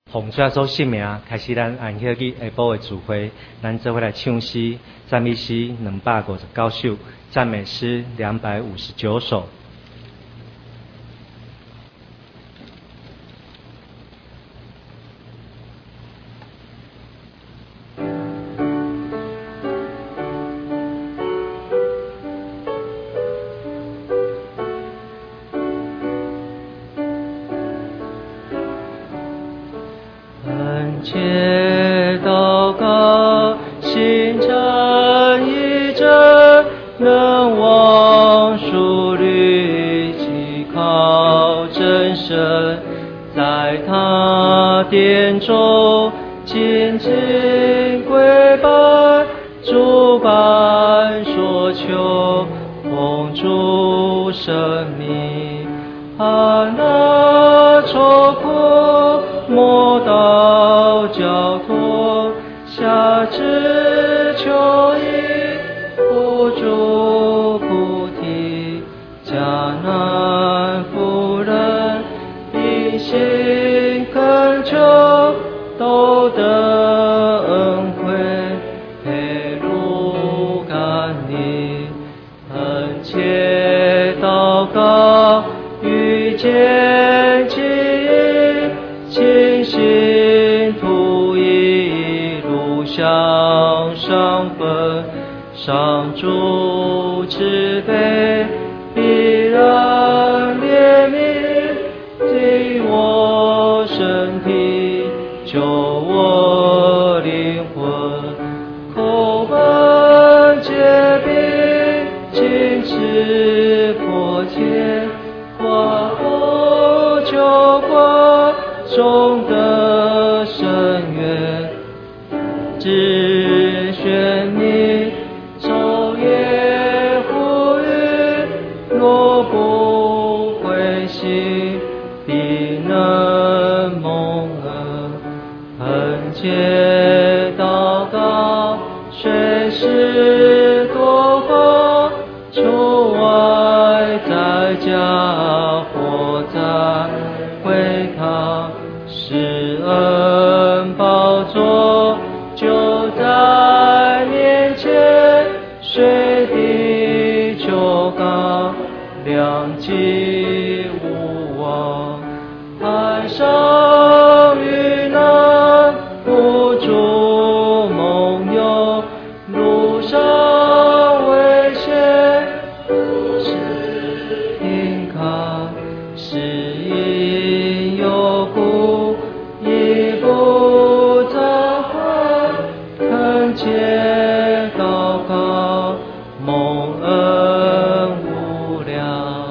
奉主耶稣圣名，开始咱安息日下晡的聚会，咱做伙来唱诗、赞美诗259首，赞美诗259首。切祷告，心诚意真，能往树履，依靠真神，在他殿中紧紧跪拜，主般所求，奉主生命，安乐愁苦，莫道交托，下至求义，不住不提，迦南妇人，一心恳求，都得恩惠，配路感你，恳切祷告，遇见记忆，清心吐意，路向上奔，上主慈悲，必然怜悯，替我身体，救我灵魂，口本洁病，情志迫切，化火救国中的深渊，只选你昼夜呼吁，若不灰心，必能蒙恩，恳切祷告，随时多光，出外在家或在会堂，施恩宝座就在面前，水滴求告，良机无望，海上遇难，不住梦游，路上危险，是平康，是因有故，一不再悔，恳切祷告，蒙恩无量。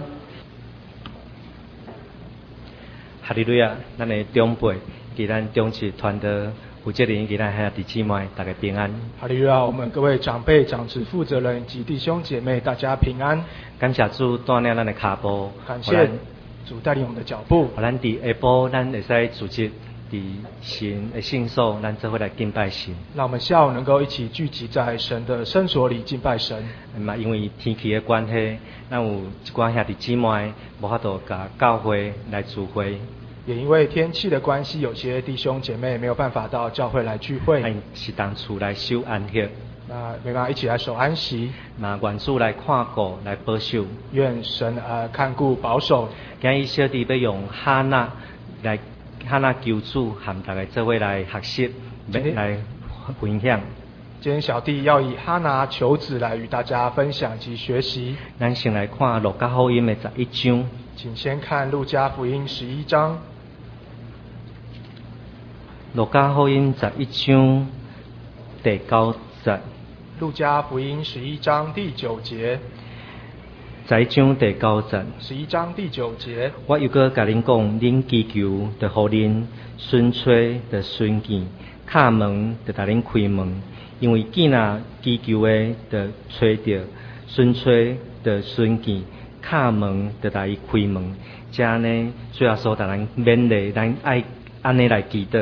哈利路亚！咱的长辈，给咱中职团的负责人，给咱兄弟姊妹，大家平安。 哈利路亚！我们各位长辈、长职负责人及弟兄姐妹，大家平安。 感谢主带领咱的脚步， 感谢主带领我们的脚步。 咱伫下晡，咱会使组织伫神的圣所，咱做伙来敬拜神。 让我们下午能够一起聚集在神的圣所里敬拜神。 因为天气的关系，咱有一寡兄弟姊妹无法度甲教会来聚会。 也因为天气的关系，有些弟兄姐妹没有办法到教会来聚会， 是当厝来守安息。 那没办法一起来守安息。 那愿主来看顾，来保守。 愿神看顾保守。 今日小弟要用哈娜求主，和大家做伙来学习，来分享。 今天小弟要以哈拿求子来与大家分享及学习。 咱先来看路加福音的11章。 请先看路加福音11章。 路加福音11章第9節。 路加福音11章第9節。 11章第9節。 11章第9節。 我又搁甲恁講，恁祈求，就互恁；尋找，就尋見；敲門，就甲恁開門。因為既若祈求的，就找着；尋找，就尋見；敲門，就甲伊開門。這樣呢，主要說，咱勉勵，咱愛安尼來祈禱。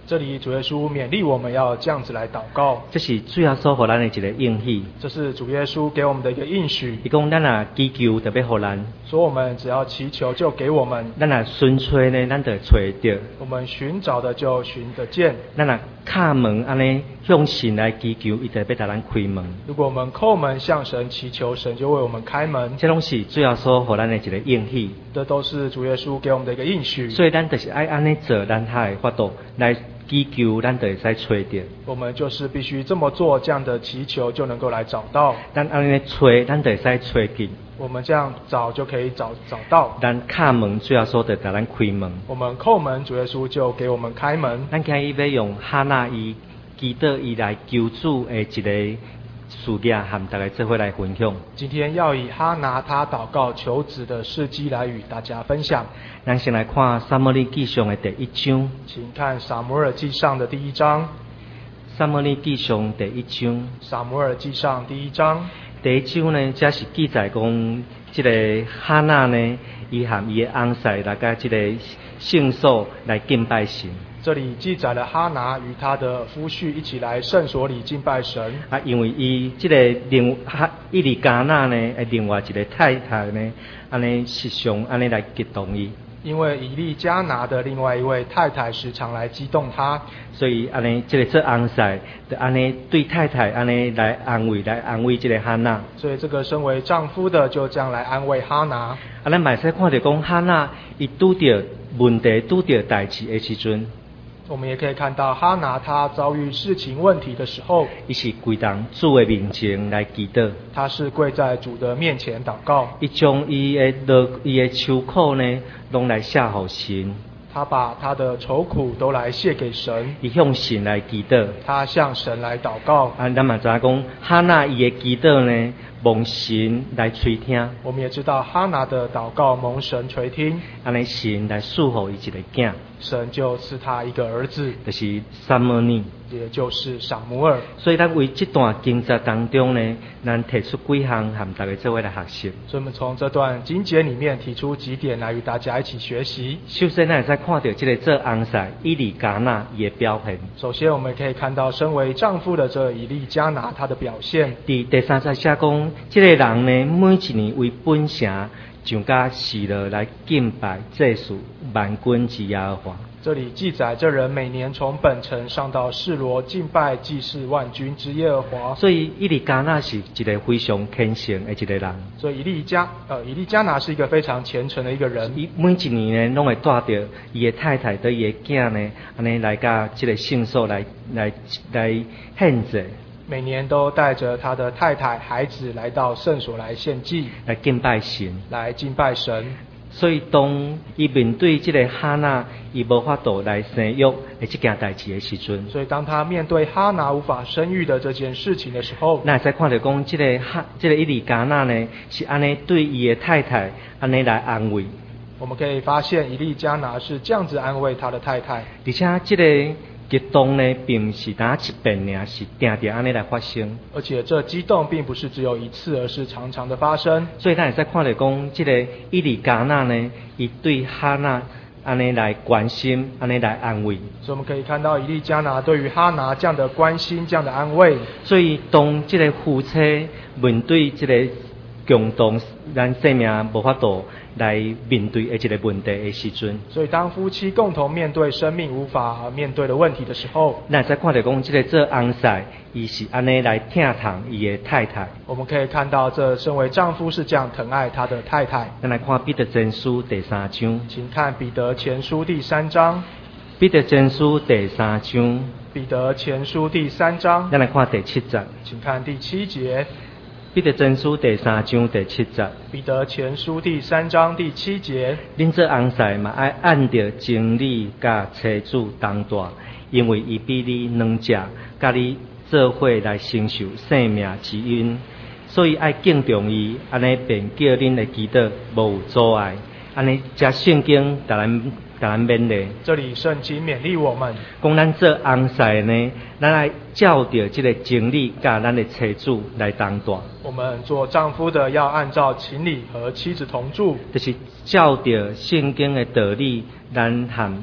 这里主耶稣勉励我们要这样子来祷告， 这是主要所给咱的一个应许。 这是主耶稣给我们的一个应许。 伊讲咱若祈求就要互咱， 说我们只要祈求就给我们， 咱若寻找呢，咱就会找到。 我们寻找的就寻得见。 咱若敲门安尼向神来祈求，伊就要甲咱开门。 如果我们叩门向神祈求，神就为我们开门。 这拢是主要所给咱的一个应许。 这都是主耶稣给我们的一个应许。 所以咱就是爱安尼做，咱才会法度来祈求，咱就会使找到。 我们就是必须这么做，这样的祈求就能够来找到。 咱安尼找，咱就会使找见。 我们这样找就可以找到。 咱敲门，主要所就甲咱开门。 我们叩门，主耶稣就给我们开门。 咱今日要用哈娜伊祈祷伊来求主的一个事件，和大家做伙来分享。 今天要以哈拿他祷告求子的事迹来与大家分享。 咱先来看撒母耳记上的第1章。 请看撒母耳记上的第1章。 撒母耳记上第1章。 撒母耳记上第1章。 第1章呢，这是记载讲，这个哈娜呢，伊和伊的翁婿来甲这个圣所来敬拜神。 这里记载了哈拿与他的夫婿一起来圣所里敬拜神。 因为伊这个伊利加纳呢，另外一个太太呢，安尼时常安尼来激动伊。 因为以利加拿的另外一位太太时常来激动他， 所以安尼这个做翁婿就安尼对太太安尼来安慰这个哈娜。 所以这个身为丈夫的就这样来安慰哈拿。 咱嘛会使看到讲哈娜伊拄到问题、拄到代志的时阵， 我们也可以看到哈拿他遭遇事情问题的时候， 伊是跪当主的面前来祈祷。 他是跪在主的面前祷告。 伊将伊的愁苦呢，拢来写互神。 他把他的愁苦都来谢给神。 伊向神来祈祷。 他向神来祷告。 咱嘛知影讲哈娜伊的祈祷呢，蒙神来垂听。 我们也知道哈拿的祷告蒙神垂听。 安尼神来赐予伊一个囝。 神就赐他一个儿子， 就是撒母耳， 也就是撒母耳。 所以咱为这段经节当中呢，咱提出几项和大家做伙来学习。 所以我们从这段经节里面提出几点来与大家一起学习。 首先，咱会使看到这个做翁婿以利加纳伊的表现。 首先，我们可以看到身为丈夫的这以利加拿他的表现。 第3节写讲，这个人呢，每一年为本城上甲示罗来敬拜祭祀万军之耶和华。 这里记载，这人每年从本城上到示罗敬拜祭祀万军之耶和华。 所以以利加纳是一个非常虔诚的一个人。 所以以利加拿是一个非常虔诚的一个人。 伊每一年呢，拢会带着伊的太太跟伊的囝呢，安尼来甲这个圣所来献祭。 每年都带着他的太太、孩子来到圣所来献祭， 来敬拜神， 来敬拜神。 所以当伊面对这个哈娜，伊无法度来生育的这件代志的时阵， 所以当他面对哈拿无法生育的这件事情的时候， 那会使看到讲这个以利加纳呢，是安尼对伊的太太安尼来安慰。 我们可以发现以利加拿是这样子安慰他的太太， 而且这个激动呢，并不是单一遍尔，是定定安尼来发生。 而且这激动并不是只有一次，而是常常的发生。 所以咱会使看到讲，这个以利加纳呢，伊对哈娜安尼来关心，安尼来安慰。 所以我们可以看到以利加拿对于哈拿这样的关心，这样的安慰。 所以当这个夫妻面对这个共同咱生命无法度来面对的这个问题的时阵， 所以当夫妻共同面对生命无法面对的问题的时候， 咱会使看到讲，这个做翁婿，伊是安尼来疼痛伊的太太。 我们可以看到，这身为丈夫是这样疼爱他的太太。 咱来看彼得前书第3章， 请看彼得前书第3章。 彼得前书第3章， 彼得前书第3章。 咱来看第7节， 请看第7节。 彼得前书第3章第7节， 彼得前书第3章第7节。 恁做翁婿嘛，爱按着情理甲妻子同大，因为伊比你两者甲你做伙来承受生命之恩，所以爱敬重伊，安尼便叫恁的祈祷无有阻碍。安尼这圣经甲咱勉励。 这里圣经勉励我们， 讲咱做翁婿呢，咱爱照着这个情理甲咱的妻子来同大。 我们做丈夫的要按照情理和妻子同住， 就是照着圣经的道理，咱和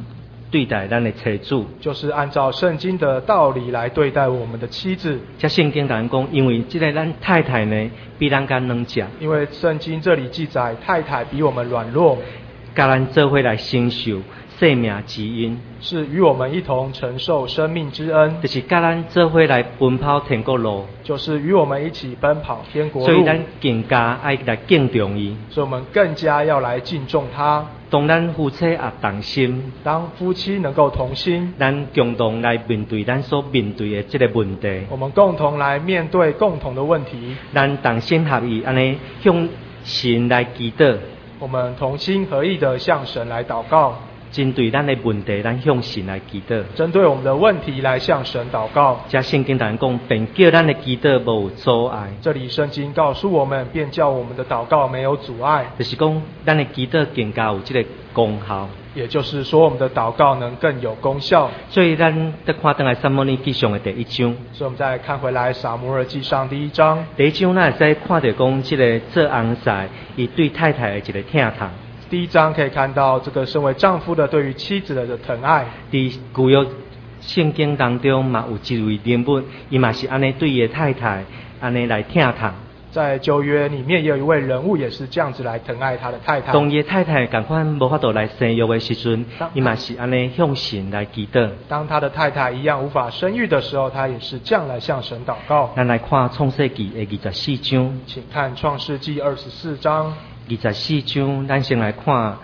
对待咱的妻子。 就是按照圣经的道理来对待我们的妻子。 这圣经讲讲，因为这个咱太太呢，比咱更软弱， 因为圣经这里记载，太太比我们软弱， 甲咱做伙来承受生命之恩， 是与我们一同承受生命之恩， 就是甲咱做伙来奔跑天国路。 就是与我们一起奔跑天国路。 所以咱更加爱来敬重伊。 所以我们更加要来敬重他。 当咱夫妻也同心， 当夫妻能够同心， 咱共同来面对咱所面对的这个问题。 我们共同来面对共同的问题。 咱同心合意，安尼向神来祈祷。 我们同心合意的向神来祷告。 针对咱的问题，咱向神来祈祷。 针对我们的问题来向神祷告。 这圣经讲，便叫咱的祈祷无有阻碍。 这里圣经告诉我们，便叫我们的祷告没有阻碍。 就是讲，咱的祈祷更加有这个功效。 也就是说，我们的祷告能更有功效。 所以，咱再看回来撒母耳记上的第1章。 所以，我们再看回来撒母耳记上第1章。 第1章，咱会使看到讲，这个做翁婿，伊对太太的一个疼痛。 第1章可以看到这个身为丈夫的对于妻子的疼爱。 在旧约圣经当中嘛，有一位人物，伊嘛是安尼对伊的太太安尼来疼痛。 在旧约里面也有一位人物，也是这样子来疼爱他的太太。 当伊的太太赶快无法度来生育的时阵，伊嘛是安尼向神来祈祷。 当他的太太一样无法生育的时候，他也是这样来向神祷告。 咱来看创世纪的24章， 请看创世纪24章。 24章，咱先来看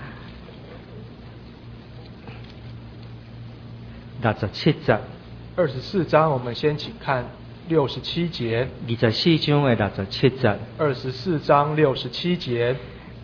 67节。 24章，我们先请看67节。 24章的67节。 24章67节。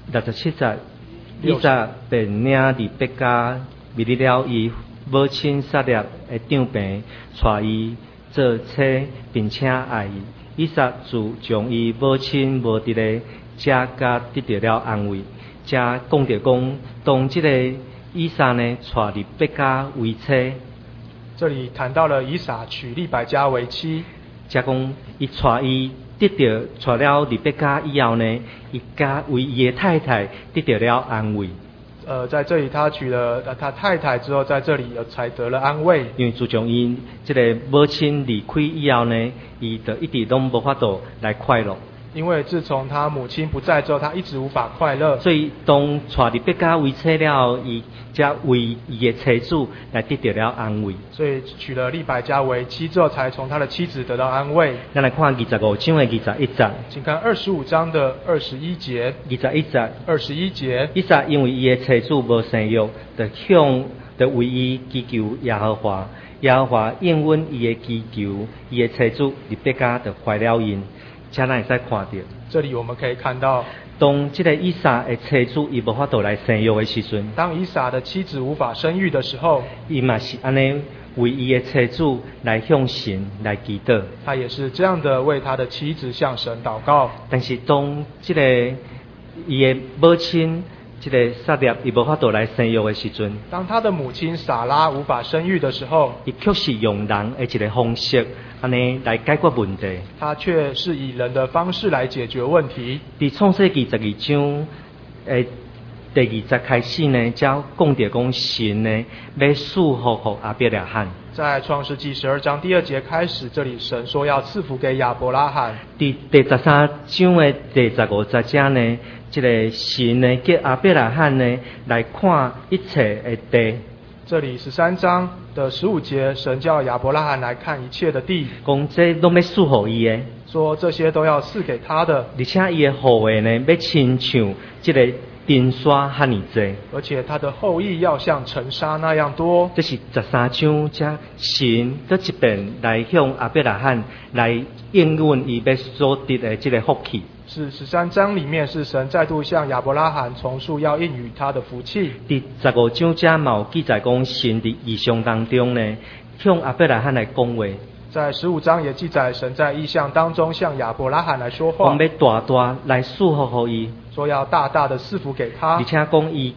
67节，以撒便领利百加，灭了伊母亲撒列的长病，带伊做妻，并且爱伊。以撒自将伊母亲无伫咧，遮甲得到了安慰。遮讲着讲，当这个以撒呢，带利百加为妻。 这里谈到了以撒娶利百加为妻。 遮讲伊带伊带了利百加以后呢，伊加为伊的太太得到了安慰。 在这里他娶了他太太之后，在这里才得了安慰。 因为自从伊这个母亲离开以后呢，伊就一直都无法度来快乐。 因为自从他母亲不在之后，他一直无法快乐。 所以当带利百加为妻了后，伊才为伊的妻子来得到了安慰。 所以娶了利百加为妻之后，才从他的妻子得到安慰。 咱来看25章的21节。 请看25章的21节。 21节。 21节。 以撒因为伊的妻子无生育，就为伊祈求耶和华。耶和华应允伊的祈求，伊的妻子利百加就怀了孕。这咱会使看到， 这里我们可以看到， 当这个以撒的妻子伊无法度来生育的时阵， 当以撒的妻子无法生育的时候， 伊嘛是安尼为伊的妻子来向神来祈祷。 他也是这样的为他的妻子向神祷告。 但是当这个伊的母亲这个撒列伊无法度来生育的时阵， 当他的母亲撒拉无法生育的时候， 伊却是用人的一个方式，安尼来解决问题。 他却是以人的方式来解决问题。 伫创世纪12章第20节开始呢，才讲着讲神呢要祝福亚伯拉罕。在创世纪12章第2节开始，这里神说要赐福给亚伯拉罕。 伫第13章的第15节这呢，这个神呢叫亚伯拉罕呢来看一切的地。 这里13章的15节，神叫亚伯拉罕来看一切的地， 讲这都要赐福伊的， 说这些都要赐给他的， 而且伊的后裔呢要亲像这个尘沙遐尼多， 而且他的后裔要像尘沙那样多。 这是13章，这神在这边来向亚伯拉罕来应允伊要所得的这个福气。 是13章里面是神再度向亚伯拉罕重述要应许他的福气。 第15章这嘛有记载讲神伫异象当中呢，向亚伯拉罕来讲话。 在15章也记载神在异象当中向亚伯拉罕来说话， 讲要大大来祝福予伊， 说要大大的赐福给他， 而且讲伊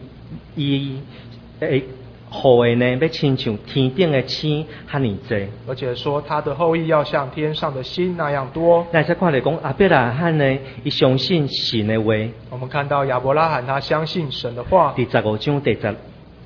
后裔呢要亲像天顶的星遐尼多， 而且说他的后裔要像天上的星那样多。 咱再看来讲亚伯拉罕呢，伊相信神的话。 我们看到亚伯拉罕他相信神的话。 第15章第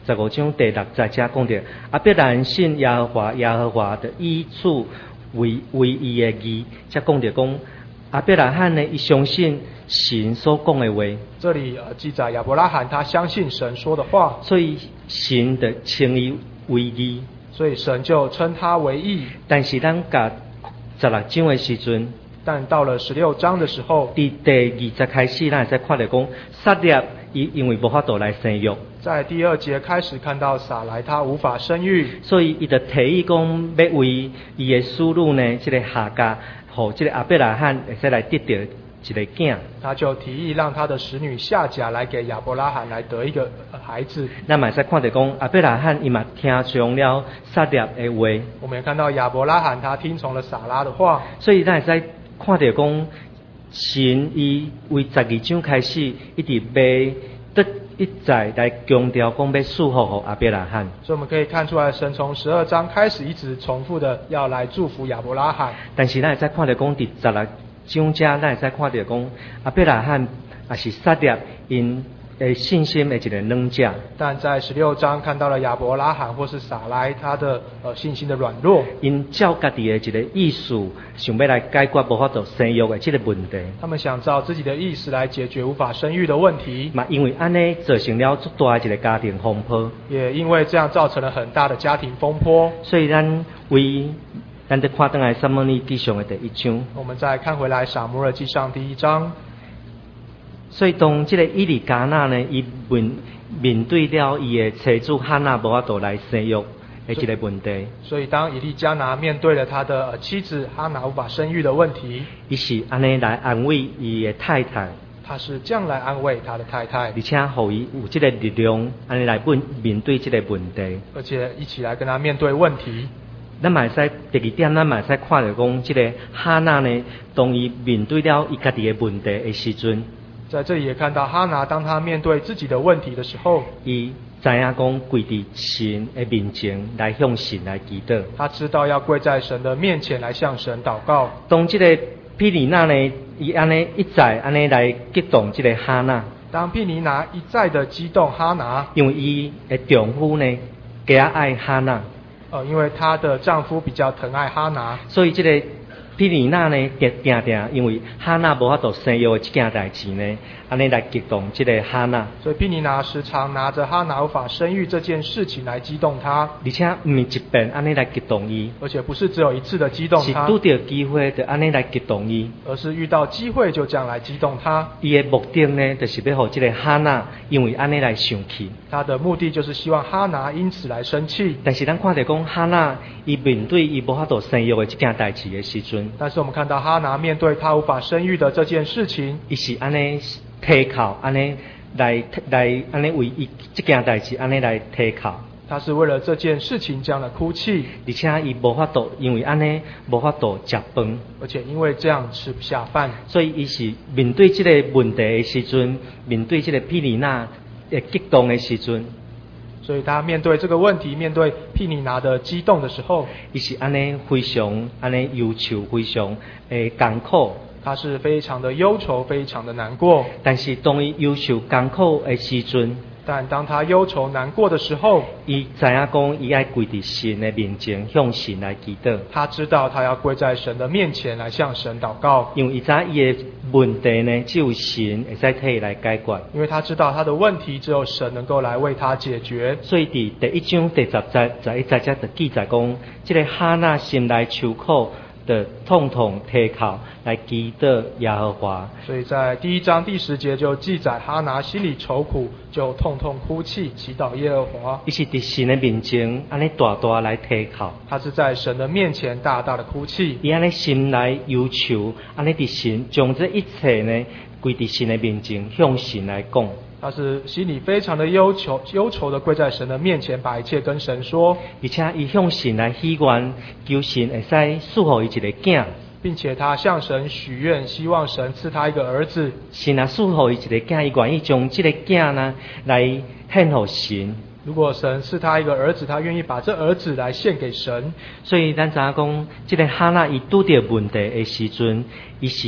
15章第6节讲到，亚伯兰信耶和华，耶和华的以此为伊的义，才讲到讲亚伯拉罕呢，伊相信神所讲的话。 这里记载亚伯拉罕他相信神说的话， 所以神就称伊为义。 所以神就称他为义。 但是咱甲16章的时阵， 但到了16章的时候， 伫第20节开始，咱会使看到讲撒列伊因为无法度来生育， 在第2节开始看到撒莱他无法生育， 所以伊就提议讲要为伊的孙女呢，这个夏甲，互这个亚伯拉罕会使来得到一个囝。 他就提议让他的使女夏甲来给亚伯拉罕来得一个孩子。 咱嘛会使看到讲亚伯拉罕伊嘛听从了撒列的话， 我们也看到亚伯拉罕他听从了撒拉的话， 所以咱会使看到讲神伊为12章开始一直要一再来强调讲要祝福给亚伯拉罕。 所以我们可以看出来，神从12章开始一直重复的要来祝福亚伯拉罕。 但是咱会使看到讲伫16章遮，咱会使看到讲亚伯拉罕也是撒列因的信心的一个软弱。 但在16章看到了亚伯拉罕或是撒莱他的信心的软弱， 因照家己的一个意思，想要来解决无法度生育的这个问题。 他们想照自己的意思来解决无法生育的问题。 嘛，因为安尼造成了足大的一个家庭风波。 也因为这样造成了很大的家庭风波。 所以咱再看回来撒母耳记上的第1章。 我们再看回来撒母耳记上第1章。 所以当这个以利加那呢，伊面对了伊的妻子哈娜无法度来生育的一个问题。 所以当以利加拿面对了他的妻子哈娜无法生育的问题， 伊是安尼来安慰伊的太太。 他是这样来安慰他的太太， 而且互伊有这个力量，安尼来面对这个问题， 而且一起来跟他面对问题。 咱嘛会使第2点，咱嘛会使看到讲，这个哈娜呢，当伊面对了伊家己的问题的时阵， 在这里也看到哈拿，当他面对自己的问题的时候， 伊知影讲跪伫神的面前来向神来祈祷。 他知道要跪在神的面前来向神祷告。 当这个毗尼那呢，伊安尼一再安尼来激动这个哈娜。 当毗尼拿一再的激动哈拿， 因为伊的丈夫呢，加爱哈娜。 因为她的丈夫比较疼爱哈拿， 所以这个毗尼那呢，定因为哈娜无法度生育的这件代志呢，安尼来激动这个哈娜。 所以毗尼拿时常拿着哈拿无法生育这件事情来激动他， 而且唔是一遍安尼来激动伊， 而且不是只有一次的激动他， 是拄到机会就安尼来激动伊， 而是遇到机会就这样来激动他。 伊的目的呢，就是要互这个哈娜因为安尼来生气。 他的目的就是希望哈拿因此来生气。 但是咱看到讲哈娜伊面对伊无法度生育的这件代志的时阵， 但是我们看到哈拿面对他无法生育的这件事情， 伊是安尼提靠，安尼来安尼为伊这件代志安尼来提靠。 他是为了这件事情这样的哭泣， 而且伊无法度，因为安尼无法度食饭， 而且因为这样吃不下饭， 所以伊是面对这个问题的时阵，面对这个毗尼那的激动的时阵， 所以他面对这个问题，面对毗尼拿的激动的时候， 伊是安尼非常安尼忧愁，非常艰苦。 他是非常的忧愁，非常的难过。 但是当伊忧愁艰苦的时阵， 但当他忧愁难过的时候， 伊知影讲伊爱跪伫神的面前向神来祈祷。 他知道他要跪在神的面前来向神祷告， 因为伊知伊的问题呢，只有神会使替伊来解决。 因为他知道他的问题只有神能够来为他解决。 所以伫第1章第10节、11节就记载讲，这个哈娜心内愁苦的痛痛提靠来祈祷耶和华。 所以在第1章第10节就记载哈拿心里愁苦，就痛痛哭泣，祈祷耶和华。 伊是伫神的面前安尼大大来提靠， 他是在神的面前大大的哭泣。 伊安尼心内忧愁，安尼伫神将这一切呢跪伫神的面前向神来讲。 他是心里非常的忧愁的跪在神的面前，把一切跟神说， 而且伊向神来许愿，求神会使赐予伊一个囝， 并且他向神许愿，希望神赐他一个儿子。 神啊赐予伊一个囝，伊愿意将这个囝呢来献给神。 如果神赐他一个儿子，他愿意把这儿子来献给神。 所以咱知影讲，这个哈娜伊拄着问题的时阵，伊是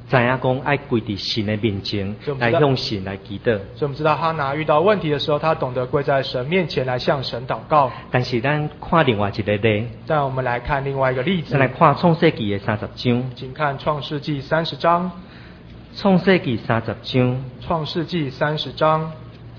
知影讲爱跪伫神的面前来向神来祈祷。 所以我们知道哈拿遇到问题的时候，他懂得跪在神面前来向神祷告。 但是咱看另外一个例， 但我们来看另外一个例子。 咱来看创世纪的30章。 请看创世纪30章。 创世纪30章。 创世纪30章。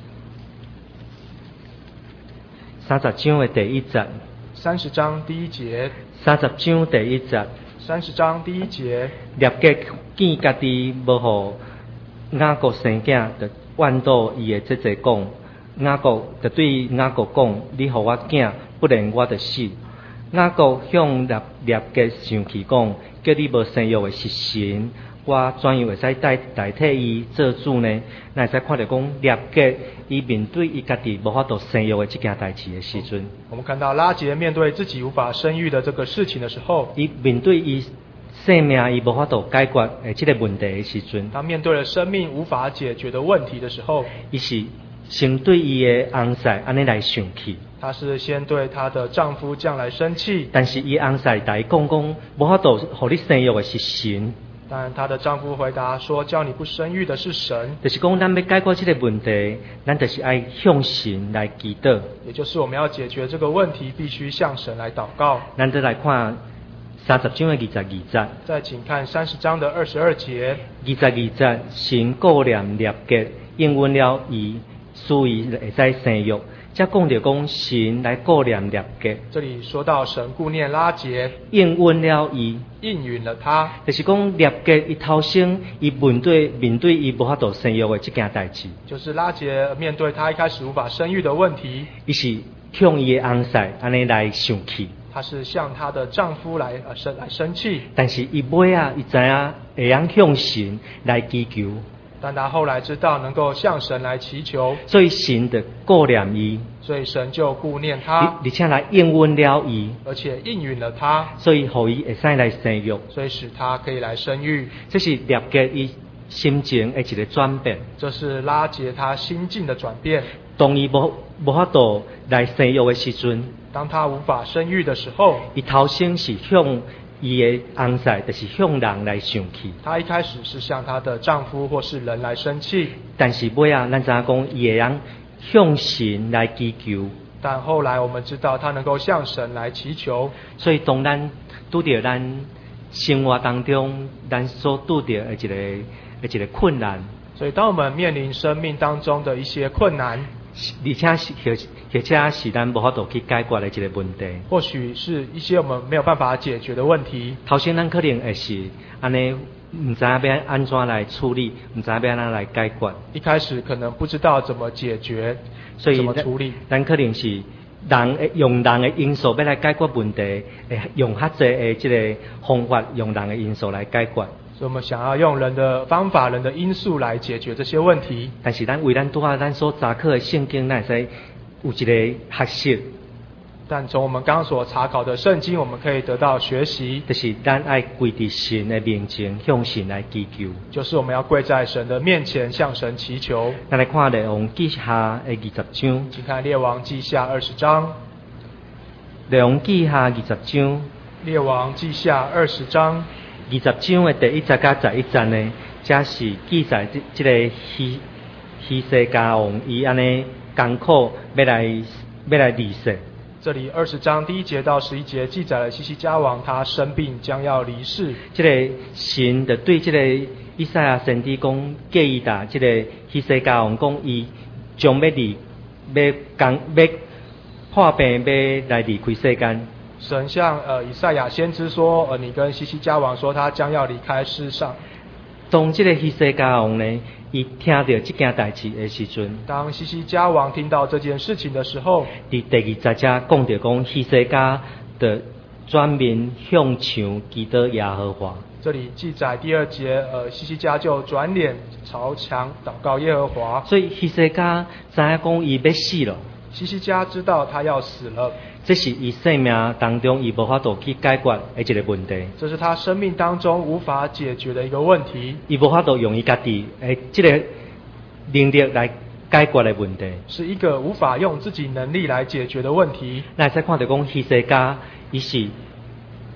30章的第一节。 30章第一节。 30章第一节。 30章第一节。 列家见家己无互雅各生囝，就怨妒伊的姐姐讲，雅各就对雅各讲：你互我囝，不然我就死。雅各向列家生气讲：叫你无生育的是神，我怎样会使代替伊做主呢？咱会使看到讲列家伊面对伊家己无法度生育的这件代志的时阵， 我们看到拉结面对自己无法生育的这个事情的时候， 伊面对伊生命伊无法度解决的这个问题的时阵， 他面对了生命无法解决的问题的时候， 伊是先对伊的翁婿安尼来生气。 她是先对她的丈夫这样来生气， 但是伊翁婿甲伊讲无法度互你生育的是神。 但她的丈夫回答说：叫你不生育的是神。 就是讲咱要解决这个问题，咱就是爱向神来祈祷。 也就是我们要解决这个问题，必须向神来祷告。 咱再来看30章的22节。 再请看30章的22节。 22节，神顾念列家，应允了伊，使伊会使生育。才讲到讲神来顾念列家。 这里说到神顾念拉结， 应允了伊， 应允了他。 就是讲列家伊头先伊面对伊无法度生育的这件代志。 就是拉结面对他一开始无法生育的问题， 伊是向伊的翁婿安尼来生气。 她是向她的丈夫来生气。 但是伊尾啊，伊知影会晓向神来祈求。 但他后来知道能够向神来祈求， 所以神就顾念伊， 所以神就顾念他， 而且来应允了伊， 而且应允了他， 所以互伊会使来生育， 所以使他可以来生育。 这是列家伊心情的一个转变。 这是拉结他心境的转变。 当伊无法度来生育的时阵， 当他无法生育的时候， 伊头先是向伊的翁婿，就是向人来生气。 她一开始是向她的丈夫或是人来生气， 但是尾啊，咱知影讲伊会晓向神来祈求。 但后来我们知道她能够向神来祈求。 所以当咱拄到咱生活当中咱所拄到的一个困难， 所以当我们面临生命当中的一些困难， 而且是咱无法度去解决的一个问题， 或许是一些我们没有办法解决的问题。 头先咱可能会是安尼，唔知要安怎来处理，唔知要安怎来解决。 一开始可能不知道怎么解决， 所以怎么处理。 咱可能是用人的因素要来解决问题，用较济的这个方法，用人的因素来解决。 所以我们想要用人的方法、人的因素来解决这些问题。 但是咱为咱拄啊，咱所查考的圣经，咱会使有一个学习。 但从我们刚刚所查考的圣经，我们可以得到学习， 就是咱爱跪伫神的面前，向神来祈求。 就是我们要跪在神的面前，向神祈求。 咱来看列王记下的20章。 请看列王记下20章。 列王记下20章。 列王记下20章。 20章的第1节到11节呢，这是记载这个希西家王伊安尼艰苦要来离世。 这里20章第1节到11节记载了希西家王他生病将要离世。 这个神就对这个以赛亚先知讲，建议打这个希西家王讲，伊将要破病要来离开世间。 神向以赛亚先知说，你跟希西家王说，他将要离开世上。 当这个希西家王呢，伊听到这件代志的时阵， 当希西家王听到这件事情的时候， 伫第20节讲到讲希西家的转面向墙祈祷耶和华。 这里记载第2节，希西家就转脸朝墙祷告耶和华。 所以希西家知影讲伊要死了。 希西家知道他要死了， 这是伊生命当中伊无法度去解决的一个问题。 这是他生命当中无法解决的一个问题。 伊无法度用伊家己这个能力来解决的问题， 是一个无法用自己能力来解决的问题。 咱会使看到讲希西家伊是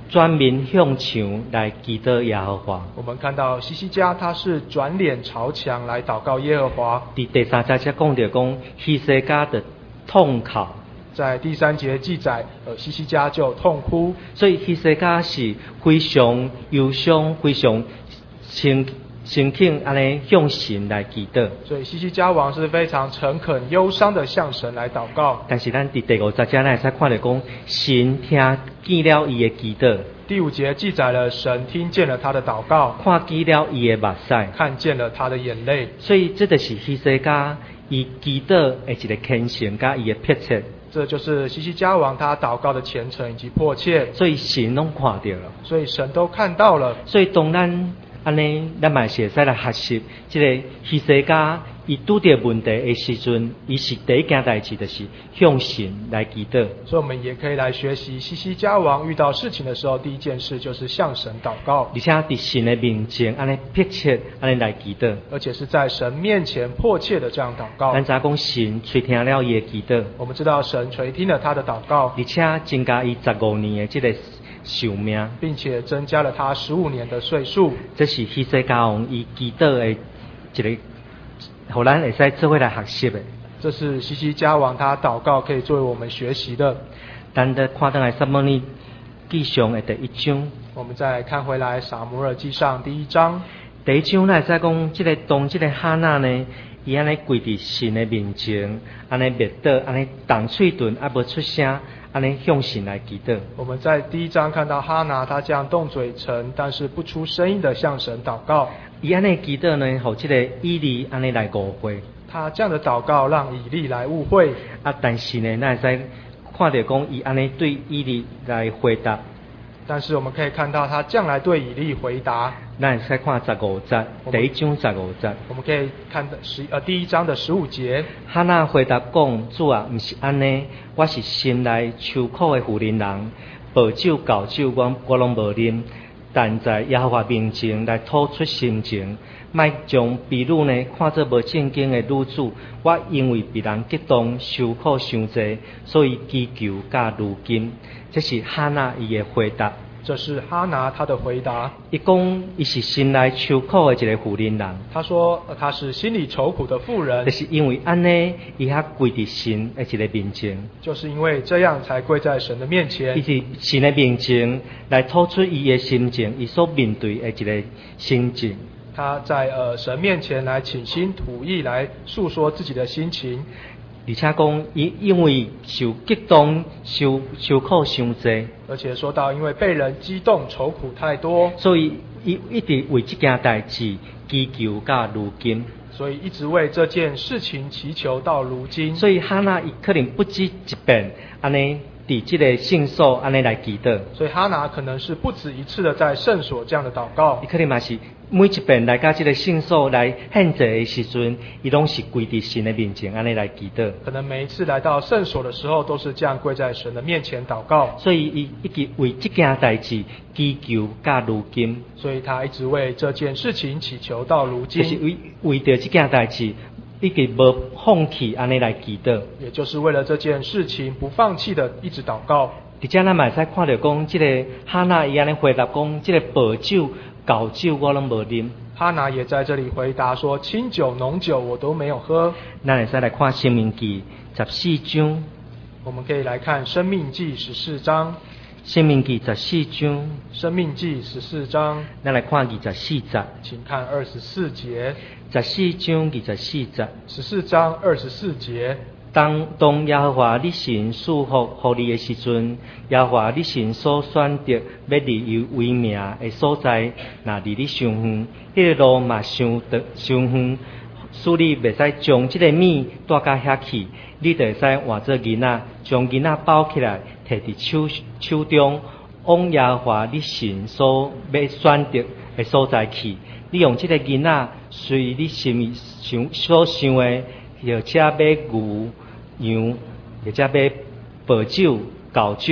转面向墙来祈祷耶和华。 我们看到西西家他是转脸朝墙来祷告耶和华。 伫第三节才讲到讲，希西家的痛哭， 在第3节记载，西西家就痛哭， 所以希西家是非常忧伤，非常诚恳安尼向神来祈祷。 所以西西家王是非常诚恳忧伤的向神来祷告。 但是咱伫第5节咱会使看到讲，神听见了伊的祈祷。 第5节记载了神听见了他的祷告， 看见了伊的目屎， 看见了他的眼泪。 所以这就是希西家伊祈祷的一个虔诚甲伊的迫切。 这就是西西家王他祷告的虔诚以及迫切。 所以神拢看到了， 所以神都看到了。 所以当咱安尼，咱嘛是会使来学习，这个希西家伊拄着问题的时阵，伊是第一件代志，就是向神来祈祷。 所以我们也可以来学习西西家王遇到事情的时候，第一件事就是向神祷告， 而且伫神的面前安尼迫切安尼来祈祷， 而且是在神面前迫切的这样祷告。 咱知讲神垂听了伊的祈祷， 我们知道神垂听了他的祷告， 而且增加伊15年的这个寿命， 并且增加了他15年的岁数。 这是希西家王伊祈祷的一个，互咱会使做伙来学习的。 这是西西家王他祷告可以作为我们学习的。 咱的看倒来撒母耳记上的第1章， 我们再看回来撒母耳记上第1章。 第1章咱会使讲，当这个哈娜呢，伊安尼跪伫神的面前，安尼灭倒，安尼动喙唇，啊无出声，安尼向神来祈祷。 我们在第1章看到哈拿他这样动嘴唇，但是不出声音的向神祷告。 伊安尼祈祷呢，互这个以利安尼来误会。 他这样的祷告让以利来误会。 但是呢，咱会使看到讲，伊安尼对以利来回答。 但是我们可以看到他这样来对以利回答。 咱会使看15节，第1章15节。 我们可以看第1章的15节。 哈娜回答讲：主啊，毋是安尼，我是心内愁苦的妇人人，薄酒厚酒我拢无啉，但在耶和华面前来吐出心情，莫将婢女呢看作无正经的女子。我因为被人激动，受苦伤济，所以祈求甲如今。这是哈娜伊的回答。 这是哈拿他的回答。 伊讲伊是心内愁苦的一个妇人人。 他说他是心里愁苦的妇人。 就是因为安尼，伊遐跪伫神的一个面前。 就是因为这样才跪在神的面前。 伊伫神的面前来吐出伊的心情，伊所面对的一个心情。 他在神面前来倾心吐意，来诉说自己的心情。 而且讲，因为受激动、受苦伤济， 而且说到因为被人激动、愁苦太多， 所以伊一直为这件代志祈求到如今。 所以一直为这件事情祈求到如今。 所以哈娜伊可能不止一遍安尼伫这个圣所安尼来祈祷。 所以哈拿可能是不止一次的在圣所这样的祷告。 伊可能嘛是每一遍来到这个圣所来献祭的时阵，伊拢是跪伫神的面前安尼来祈祷。 可能每一次来到圣所的时候，都是这样跪在神的面前祷告。 所以伊一直为这件代志祈求到如今。 所以他一直为这件事情祈求到如今。 就是为着这件代志，一直无放弃安尼来祈祷。 也就是为了这件事情不放弃的一直祷告。 而且咱嘛会使看到讲，这个哈娜伊安尼回答讲，这个薄酒、厚酒我拢无啉。 哈拿也在这里回答说，清酒、浓酒我都没有喝。 咱会使来看《申命记》14章。 我们可以来看《申命记》14章。《 申命记》14章。《 申命记》14章。 咱来看24节。 请看24节。 14章24节。 14章24节。 当耶和华你神赐福予你的时阵，耶和华你神所选择要立有威名的所在，若离你伤远，迄个路嘛伤远，使你袂使将这个米带到遐去。你就会使换做囡仔，将囡仔抱起来，摕伫手中，往耶和华你神所要选择的所在去。你用这个囡仔随你心意所想的，或者买牛。羊，或者买薄酒、厚酒，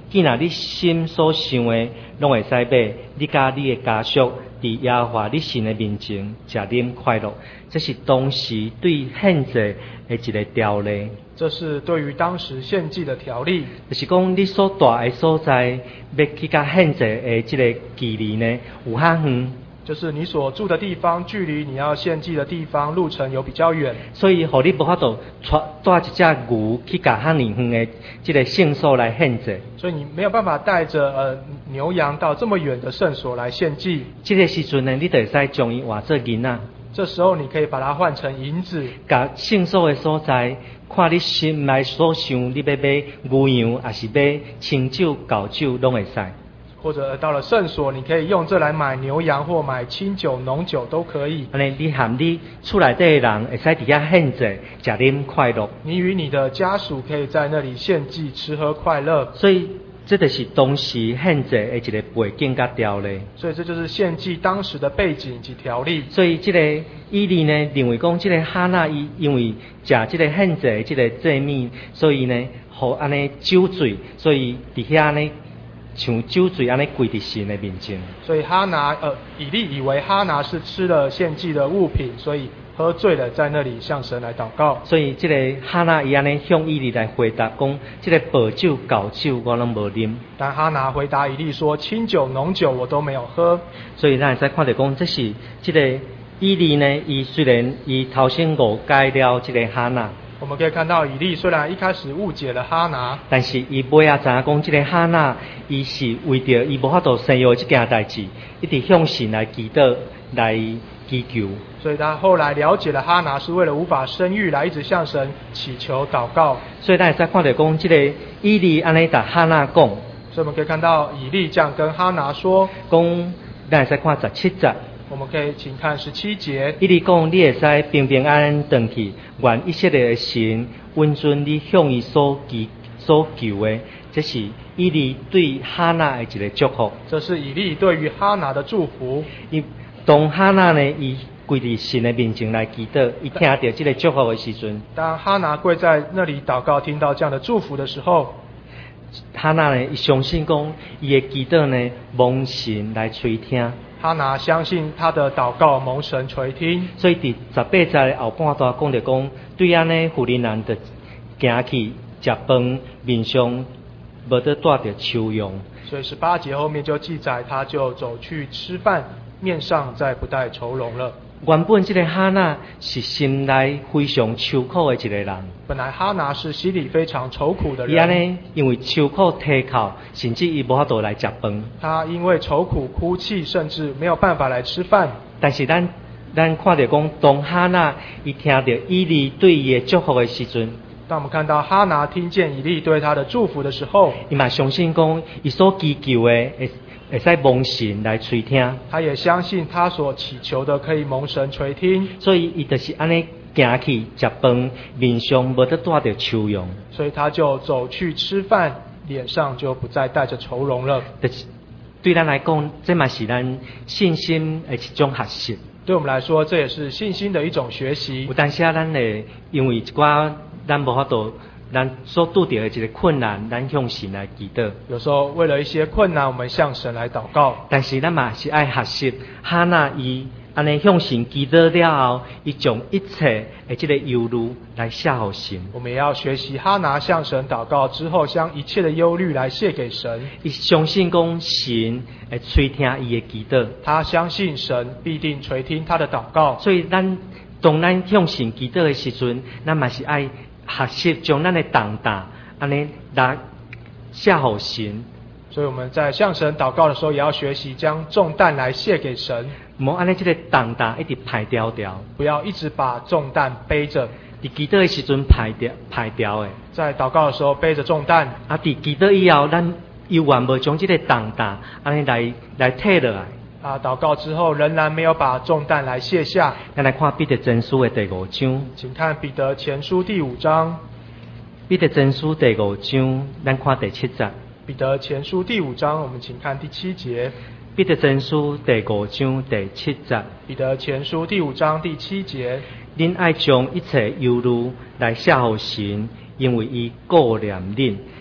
既然你心所想的，拢会使买，你甲你的家属伫耶和华你神的面前食啉快乐。这是当时对献祭的一个条例。 这是对于当时献祭的条例， 就是讲你所住的所在，要去甲献祭的这个距离呢，有较远。 就是你所住的地方，距离你要献祭的地方路程有比较远， 所以，互你无法度带一只牛去甲遐尼远的这个圣所来献祭。 所以你没有办法带着牛羊到这么远的圣所来献祭。 这个时阵呢，你就会使将伊换做银仔。 这时候你可以把它换成银子， 甲圣所的所在，看你心内所想，你要买牛羊，还是买清酒、高酒，拢会使。 或者到了圣所，你可以用这来买牛羊或买清酒、浓酒都可以。 安尼，你和你厝内底的人会使伫遐献祭、食啉快乐。 你与你的家属可以在那里献祭、吃喝快乐。 所以，这就是当时献祭的一个背景甲条例。 所以这就是献祭当时的背景及条例。 所以，这个以利呢，认为讲这个哈娜伊因为食这个献祭的这个祭物，所以呢，互安尼酒醉，所以伫遐呢。像酒醉安尼跪伫神的面前， 所以以利以为哈拿是吃了献祭的物品，所以喝醉了，在那里向神来祷告。 所以这个哈拿伊安尼向以利来回答讲，这个薄酒、高酒我拢无啉。 但哈拿回答以利说，清酒、浓酒我都没有喝。 所以咱会使看到讲，这是这个以利呢，伊虽然伊头先误解了这个哈拿。 我们可以看到以利虽然一开始误解了哈拿， 但是伊尾仔知影讲，这个哈拿伊是为着伊无法度生育这件代志，一直向神来祈祷来祈求。 所以他后来了解了哈拿是为了无法生育来一直向神祈求祷告。 所以咱会使看到讲，这个以利安尼甲哈拿讲，所以我们可以看到以利这样跟哈拿说， 讲咱会使看17节。 我们可以请看17节。 伊哩讲，你会使平平安安回去，愿以色列的神温存你向伊所求的，这是伊哩对哈拿的一个祝福。 这是以利对于哈拿的祝福。 当哈拿呢，伊跪伫神的面前来祈祷，伊听到这个祝福的时阵， 当哈拿跪在那里祷告，听到这样的祝福的时候， 哈拿呢，伊相信讲，伊的祈祷呢，蒙神来垂听。 哈拿相信他的祷告蒙神垂听， 所以伫18节后半段讲着讲，对安尼妇人人就行去食饭，面上无得带着愁容。 所以18节后面就记载，他就走去吃饭，面上再不带愁容了。 原本这个哈拿是心内非常愁苦的一个人。 本来哈拿是心里非常愁苦的人。 伊安尼因为愁苦啼哭，甚至伊无法度来食饭。 他因为愁苦哭泣，甚至没有办法来吃饭。 但是咱看到讲，当哈拿伊听到以利对伊的祝福的时阵， 当我们看到哈拿听见以利对他的祝福的时候， 伊嘛相信讲，伊所祈求的会使蒙神来垂听。 他也相信他所祈求的可以蒙神垂听， 所以伊就是安尼行去食饭，面上无得带着愁容。 所以他就走去吃饭，脸上就不再带着愁容了。 对咱来讲，这嘛是咱信心的一种学习。 对我们来说，这也是信心的一种学习。 有当时咱会因为一寡咱无法度。咱所拄到的一个困难，咱向神来祈祷。 有时候为了一些困难，我们向神来祷告。 但是咱嘛是爱学习，哈拿伊安尼向神祈祷了后，伊将一切的这个忧虑来卸给神。 我们也要学习哈拿向神祷告之后，将一切的忧虑来卸给神。 伊相信讲神会垂听伊的祈祷， 他相信神必定垂听他的祷告。 所以当咱向神祈祷的时阵，咱嘛是爱学习将咱的重担安尼来卸给神。 所以我们在向神祷告的时候，也要学习将重担来卸给神。 莫安尼这个重担一直排掉， 不要一直把重担背着。 伫祈祷的时阵排掉的， 在祷告的时候背着重担。 伫祈祷以后，咱又完无将这个重担安尼来摕落来。 祷告之后仍然没有把重担来卸下。 咱来看彼得前书的第5章， 请看彼得前书第5章。 彼得前书第5章，咱看第7节。 彼得前书第5章，我们请看第7节。 彼得前书第5章第7节。 彼得前书第5章第7节。 恁爱将一切忧虑来卸给神，因为伊顾念恁。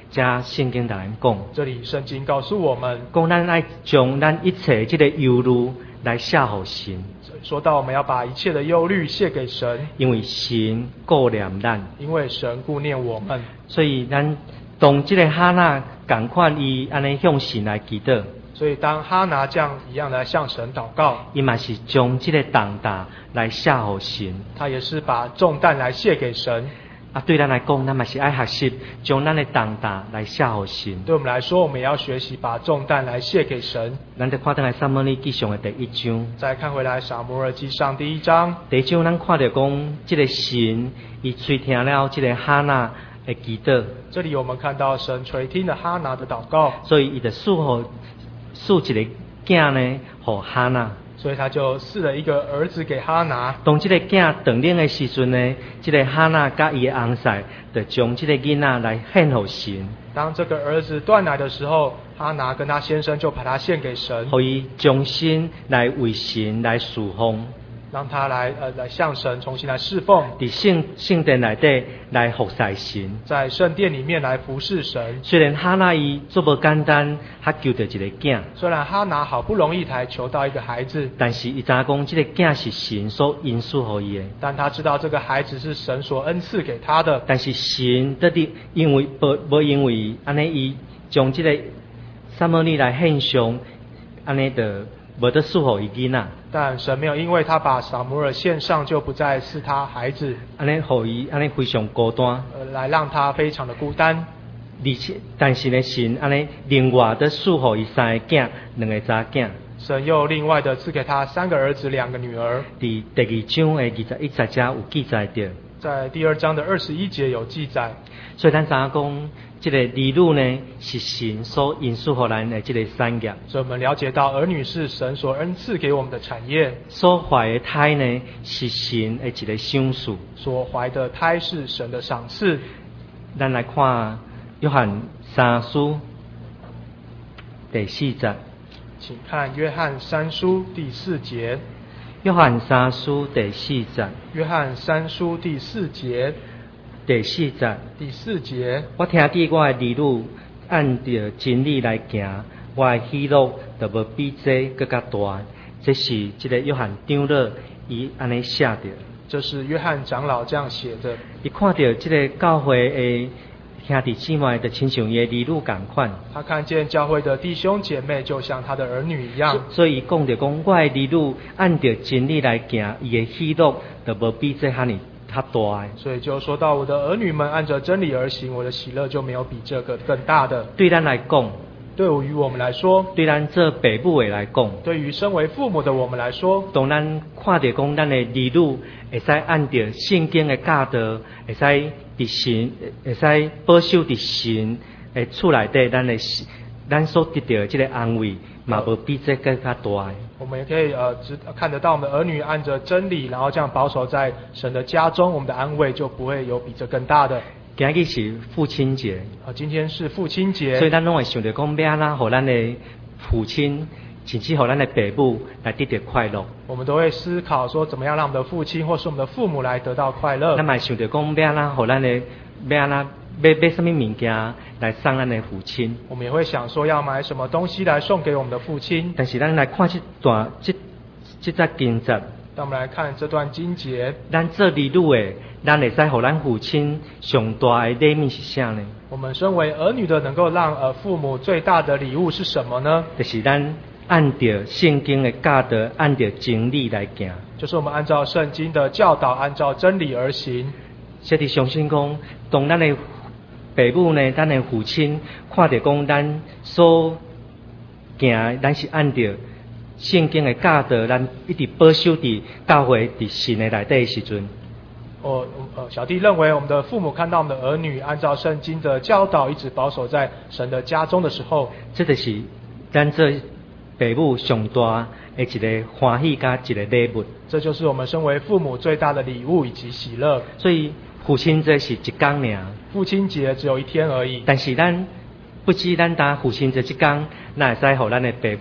加圣经甲咱讲， 这里圣经告诉我们， 讲咱爱将咱一切这个忧虑来卸给神， 说到我们要把一切的忧虑卸给神， 因为神顾念咱， 因为神顾念我们。 所以咱当这个哈娜赶快伊安尼向神来祈祷， 所以当哈拿这样一样的向神祷告， 伊嘛是将这个重担来卸给神。 他也是把重担来卸给神。 啊，对咱来讲，咱嘛是爱学习将咱的重担来卸给神。 对我们来说，我们也要学习把重担来卸给神。 咱再看倒来撒母耳记上的第1章， 再看回来撒母耳记上第1章， 第1章咱看到讲，这个神伊垂听了这个哈娜的祈祷， 这里我们看到神垂听了哈拿的祷告， 所以伊就赐一个囝呢，给哈娜。 所以他就赐了一个儿子给哈拿。 当这个囝长大的时阵呢，这个哈娜甲伊的翁婿就将这个囡仔来献给神。 当这个儿子断奶的时候，哈拿跟他先生就把他献给神， 可以重新来为神来侍奉， 让他来向神重新来侍奉， 在圣殿内底来服侍神， 在圣殿里面来服侍神。 虽然哈娜伊做无简单，他求到一个囝， 虽然哈拿好不容易才求到一个孩子， 但是伊知影讲这个囝是神所应许予伊的。 但他知道这个孩子是神所恩赐给他的。 但是神到底因为无因为安尼伊将这个撒母耳来献上，安尼就无得赐予伊囡仔。 但神没有因为他把撒母耳献上就不再赐他孩子， 安尼互伊安尼非常孤单， 来让他非常的孤单。 而且但是呢，神安尼另外的赐予伊3个囝，2个查囝。 神又另外的赐给他3个儿子2个女儿。 伫第2章的21节有记载着， 在第2章的21节有记载。 所以咱知影讲，这个儿女呢是神所应许予咱的这个产业。 所以我们了解到儿女是神所恩赐给我们的产业。 所怀的胎呢是神的一个赏赐。 所怀的胎是神的赏赐。 咱来看约翰3书第4节。 请看约翰3书第4节。 约翰3书第4节。 约翰3书第4节。 第4节。 第4节。 我听见我的儿女按照真理来行，我的喜乐就无比这更加大。这是这个约翰长老伊安尼写的。 这是约翰长老这样写的。 伊看到这个教会的兄弟姊妹的亲像伊的儿女同款。 他看见教会的弟兄姐妹就像他的儿女一样。 所以伊讲着讲，我的儿女按照真理来行，伊的喜乐就无比这哈尼较大的。 所以就说到我的儿女们按照真理而行，我的喜乐就没有比这个更大的。 对咱来讲， 对于我们来说， 对咱做父母的来讲， 对于身为父母的我们来说， 当咱看到讲咱的儿女会使按照圣经的教导，会使伫神，会使保守伫神的厝内底，咱所得到的这个安慰，嘛无比这更加大的。 我们也可以看得到我们的儿女按着真理，然后这样保守在神的家中，我们的安慰就不会有比这更大的。 今日是父亲节， 今天是父亲节， 所以咱拢会想着讲，要安怎互咱的父亲，甚至互咱的父母来得到快乐。 我们都会思考说，怎么样让我们的父亲或是我们的父母来得到快乐。 咱嘛想着讲，要安怎互咱的，要安怎买什么物件来送咱的父亲。 我们也会想说，要买什么东西来送给我们的父亲。 但是咱来看这则经节。 让我们来看这段经节。 咱做儿女的，咱会使互咱父亲上大的礼物是啥呢？ 我们身为儿女的，能够让父母最大的礼物是什么呢？ 就是咱按照圣经的教导，按照真理来行。 就是我们按照圣经的教导，按照真理而行。 这是相信讲，当咱的父母呢，咱的父亲看到讲咱所行，咱是按照圣经的教导，咱一直保守伫教会伫神的内底的时阵。 小弟认为，我们的父母看到我们的儿女按照圣经的教导，一直保守在神的家中的时候， 这就是咱做父母上大的一个欢喜加一个礼物。 这就是我们身为父母最大的礼物以及喜乐。 所以父亲节是一天尔， 父亲节只有1天而已。 但是咱不止咱打父亲节这天，咱会使互咱的父母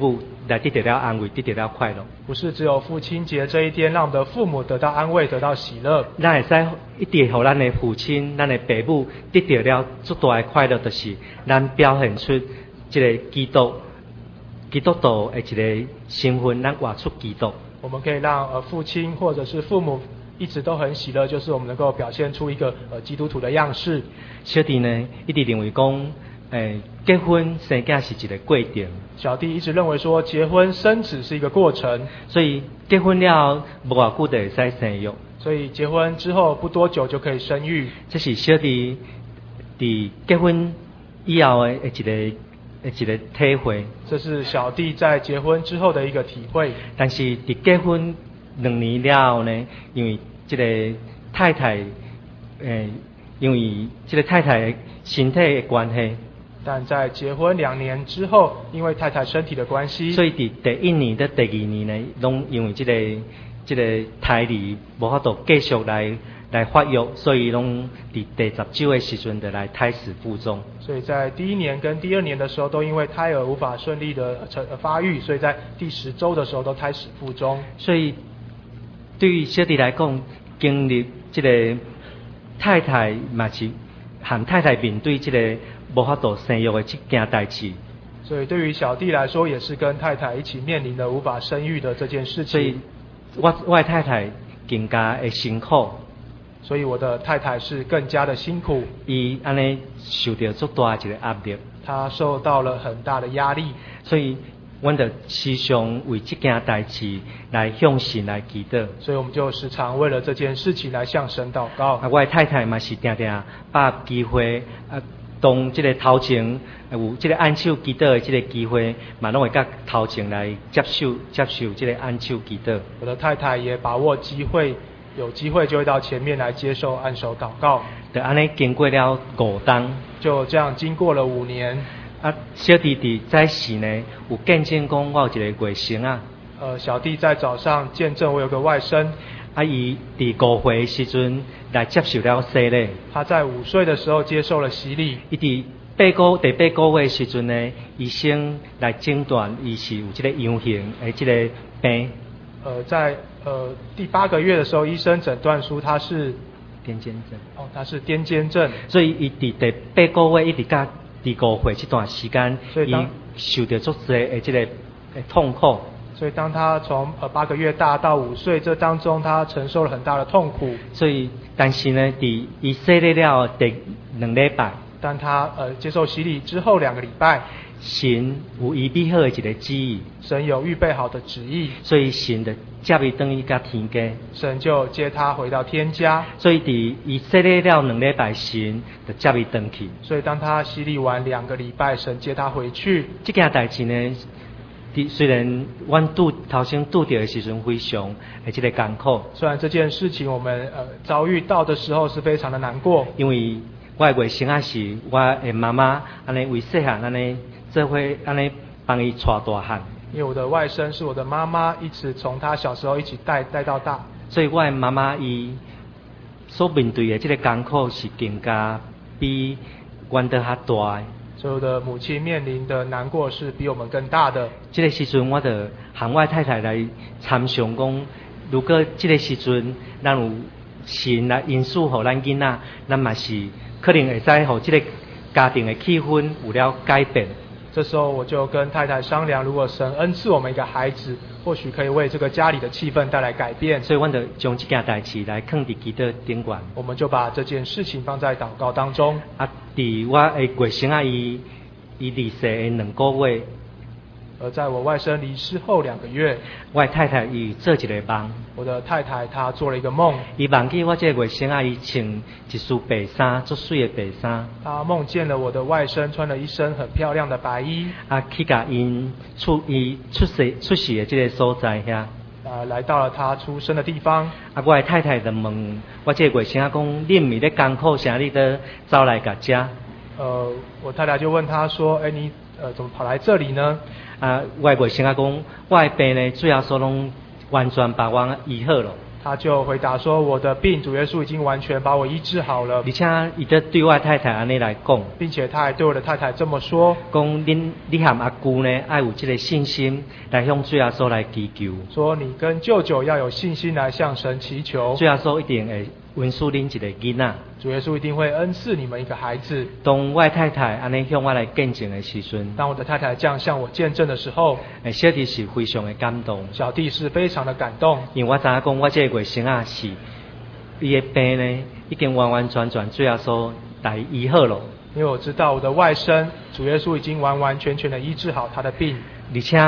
来得到了安慰，得到了快乐。 不是只有父亲节这一天让我们的父母得到安慰，得到喜乐。 咱会使一直让咱的父亲、咱的父母得到了最大的快乐，就是咱表现出这个基督徒的一个身份，咱活出基督。 我们可以让父亲或者是父母一直都很喜乐，就是我们能够表现出一个基督徒的样式。 小弟呢一直认为讲，结婚生囝是一个过程。 小弟一直认为说，结婚生子是一个过程， 所以结婚了无偌久就会使生育。 所以结婚之后不多久就可以生育。 这是小弟伫结婚以后的一个体会。 这是小弟在结婚之后的一个体会。 但是伫结婚2年了后呢，因为这个太太，因为这个太太身体的关系， 但在结婚2年之后，因为太太身体的关系， 所以伫第1年到第2年呢，拢因为这个胎儿无法度继续来发育，所以拢伫第10周的时阵就来胎死腹中。 所以在第1年跟第2年的时候，都因为胎儿无法顺利的发育，所以在第10周的时候都胎死腹中。 所以对于小弟来讲，经历这个太太嘛是和太太面对这个无法度生育的这件代志。 所以对于小弟来说，也是跟太太一起面临的无法生育的这件事情。 所以我的太太更加的辛苦。 所以我的太太是更加的辛苦。 伊安尼受到足大一个压力。 她受到了很大的压力。 所以阮就时常为这件代志来向神来祈祷。 所以我们就时常为了这件事情来向神祷告。 我的太太嘛是定定把机会当这个头前有这个按手祈祷的这个机会，嘛拢会甲头前来接受这个按手祈祷。 我的太太也把握机会，有机会就会到前面来接受按手祷告。 就安尼经过了5冬， 就这样经过了5年。 小弟弟在时呢，有见证讲我有一个外甥啊。 小弟在早上见证我有个外甥。 伊伫5岁的时阵来接受了洗礼。 他在5岁的时候接受了洗礼。 伊伫第8个月的时阵呢，医生来诊断伊是有这个阳性的这个病。 在第8个月的时候，医生诊断出他是癫痫症。 他是癫痫症。 所以伊伫第8个月一直到第5岁这段时间，伊受到足侪的这个痛苦。 所以当他从8个月大到5岁这当中，他承受了很大的痛苦。 所以，但是呢，伊洗礼了第2礼拜， 但他接受洗礼之后2个礼拜， 神有预备好的一个旨意， 神有预备好的旨意， 所以神就接伊转去到天家， 神就接他回到天家。 所以伊洗礼了2礼拜，神就接伊转去。 所以当他洗礼完2个礼拜，神接他回去。 这件代志呢，虽然阮头先拄到的时阵非常的这个艰苦， 虽然这件事情我们遭遇到的时候是非常的难过， 因为我的外甥啊是我的妈妈安尼为细汉安尼做伙安尼帮伊带大汉。 因为我的外甥是我的妈妈一直从他小时候一起带到大， 所以我的妈妈伊所面对的这个艰苦是更加比阮得较大的。 所以我的母亲面临的难过是比我们更大的。 这个时阵，我就和我太太来参详讲，如果这个时阵咱有神来因素互咱囡仔，咱嘛是可能会使互这个家庭的气氛有了改变。 这时候我就跟太太商量，如果神恩赐我们一个孩子，或许可以为这个家里的气氛带来改变。 所以，我就将这件代志来放伫祈祷顶悬。 我们就把这件事情放在祷告当中。 伫我的外甥啊，伊离世的2个月。 而在我外甥离世后2个月， 我的太太伊做一个梦。 我的太太她做了一个梦。 伊梦见我这个外甥啊，伊穿一束白衫，足水的白衫。 她梦见了我的外甥穿了一身很漂亮的白衣。 去甲因出世的这个所在遐。 来到了他出生的地方。 我的太太就问我这个外甥啊讲，你唔是咧艰苦，啥你都走来甲遮？ 我太太就问他说：“你怎么跑来这里呢？”我的外甥啊讲，我的病呢，最后所拢完全把我医好了。 他就回答说：“我的病，主耶稣已经完全把我医治好了。” 而且伊在对我太太安尼来讲， 并且他还对我的太太这么说：“ 讲你和阿姑呢，爱有这个信心来向主耶稣来祈求。 说你跟舅舅要有信心来向神祈求， 主耶稣一定会允许恁一个囡仔。 主耶稣一定会恩赐你们一个孩子。” 当我太太安尼向我来见证的时阵， 当我的太太这样向我见证的时候， 小弟是非常的感动。 小弟是非常的感动， 因为我知影讲我这个月生啊是，伊的病呢已经完完全全主耶稣来医好了。 因为我知道我的外甥主耶稣已经完完全全的医治好他的病， 而且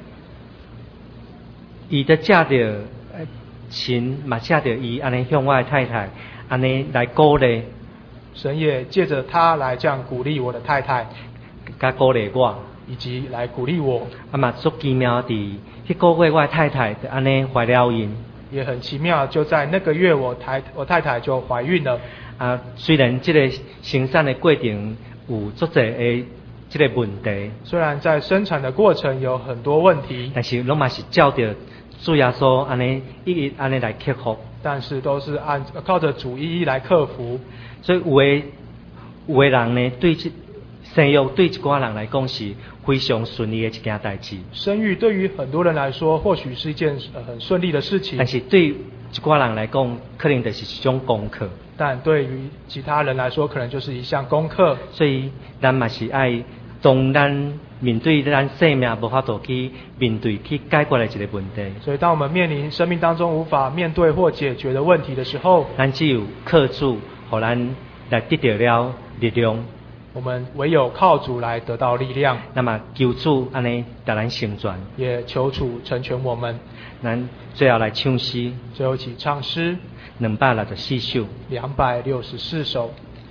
伊的借着神嘛借着伊安尼向我的太太安尼来鼓励， 神也借着他来这样鼓励我的太太， 甲鼓励我， 以及来鼓励我。 嘛足奇妙伫迄个月我的太太就安尼怀了孕， 也很奇妙，就在那个月我太太就怀孕了。 虽然这个生产的过程有足侪的这个问题， 虽然在生产的过程有很多问题， 但是拢嘛是照着主耶稣安尼一直安尼来克服， 但是都是靠着主一一来克服。 所以有的人呢，对生育对一寡人来讲是非常顺利的一件代志。 生育对于很多人来说，或许是一件很顺利的事情， 但是对一寡人来讲，可能就是一种功课。 但对于其他人来说，可能就是一项功课。 所以咱嘛是爱，当咱面对咱生命无法度去面对去解决的一个问题。 所以当我们面临生命当中无法面对或解决的问题的时候， 咱只有靠主，互咱来得到了力量。 我们唯有靠主来得到力量。 那么求主安尼带咱成全， 也求主成全我们。 咱最后来唱诗， 最后一起唱诗 264首 ，264首。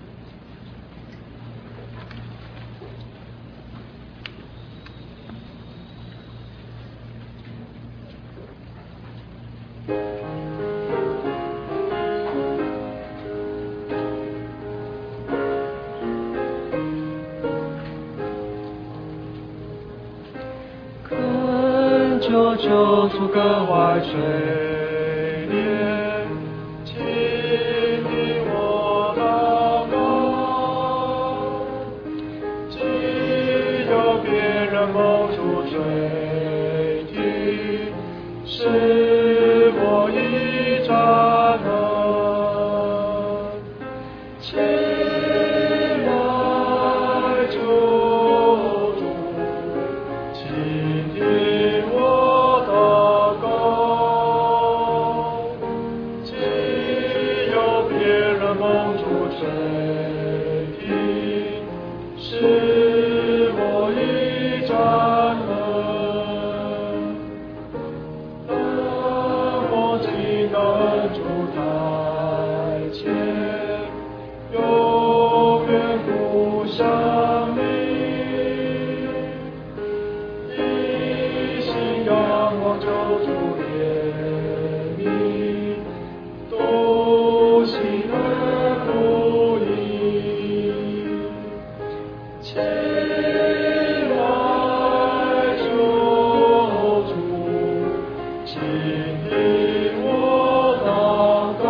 救主各怀垂怜，请听我祷告。既有别人蒙主垂听，使我一盏灯。请来救主，请听我祷告。既有别人蒙主垂听，使我一盏灯。当我进到恩主台前，永远不想你，一心仰望救主怜悯，笃信而不疑。请来救主，请听我祷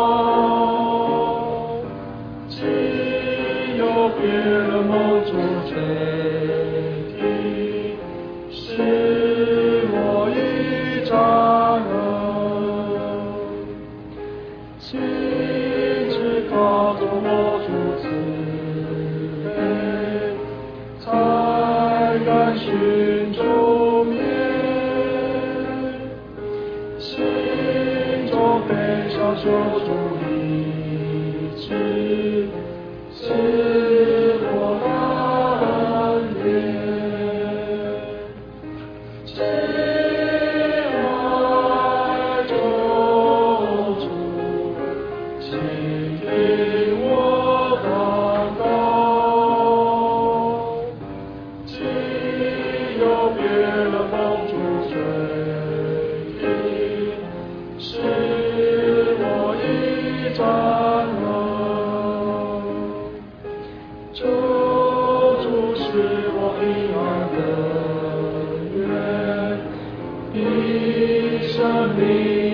告。既有别人蒙主垂听，使我一盏灯。请只靠着我主慈悲，才敢寻主面。心中悲伤救主医治，赐我恩典。请来救主，请听我祷告。既有别人蒙主垂听，使我一盏灯。救主是我平安的源，你生命